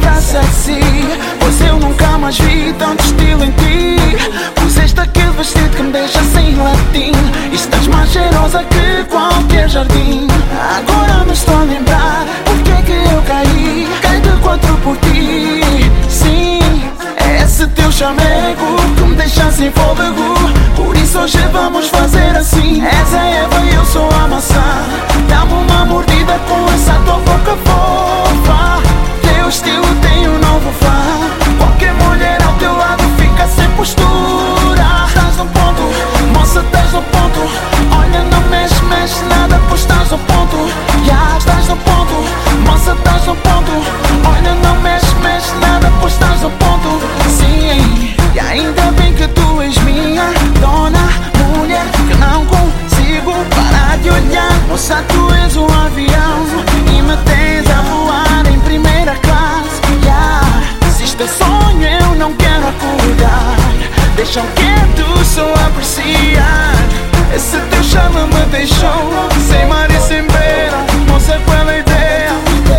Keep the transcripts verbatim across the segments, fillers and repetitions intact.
palavra sexy, pois eu nunca mais vi tanto estilo em ti. Puseste aquele vestido que me deixa sem latim, e estás mais cheirosa que qualquer jardim. Agora me estou a lembrar porque é que eu caí. Caí de quatro por ti. Sim, é esse teu chamego que me deixa sem fôlego. Por isso hoje vamos fazer assim. És a Eva e eu sou a maçã. Dá-me uma mordida com essa tua boca fofa. Teu estilo tem um novo fã. Qualquer mulher ao teu lado fica sem postura. Estás no ponto, moça, estás no ponto. Olha, não mexe, mexe nada, pois estás no ponto. Já estás no ponto, moça, estás no ponto. Olha, não mexe, mexe nada, pois estás no ponto. Sim, e ainda bem que tu és minha dona, mulher, que não consigo parar de olhar. Moça, tu és um avião e me tens a voar em primeira classe. Yeah. Se isto é sonho, eu não quero acordar. Deixa o quieto só apreciar. Esse teu charme me deixou sem mar e sem beira. Moça, qual ideia?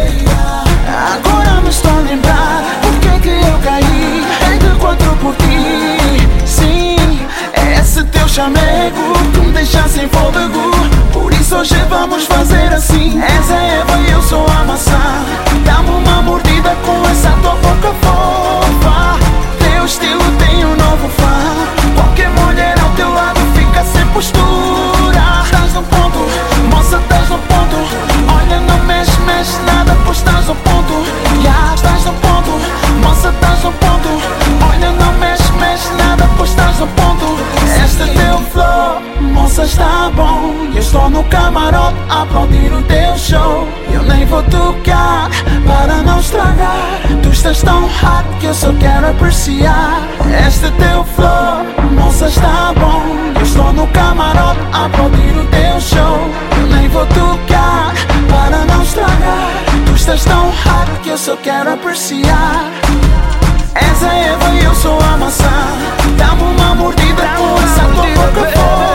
Agora me estou a lembrar porque é que eu caí. Caí de quatro por ti. Sim, é esse teu chamego que me deixa sem fôlego. Por isso hoje vamos fazer assim. És a Eva e eu sou a maçã. Dá-me uma mordida com essa tua boca fofa. Teu estilo tem um novo fã. Qualquer mulher ao teu lado fica sem postura. Estás no ponto, moça, estás no ponto. Olha, não mexe, mexe nada, pois estás no ponto. Já estás no ponto, moça, estás no ponto. Olha, não mexe, mexe nada, pois estás no ponto. Este teu flow, moça, está bom. Eu estou no camarote a aplaudir o teu show. Eu nem vou tocar para não estragar. Tu estás tão hot que eu só quero apreciar. Este teu flow, moça, está bom. Eu estou no camarote a aplaudir o teu show. Eu nem vou tocar para não estragar. Tu estás tão hot que eu só quero apreciar. És a Eva e eu sou a maçã. Dá-me uma mordida com essa tua boca fora.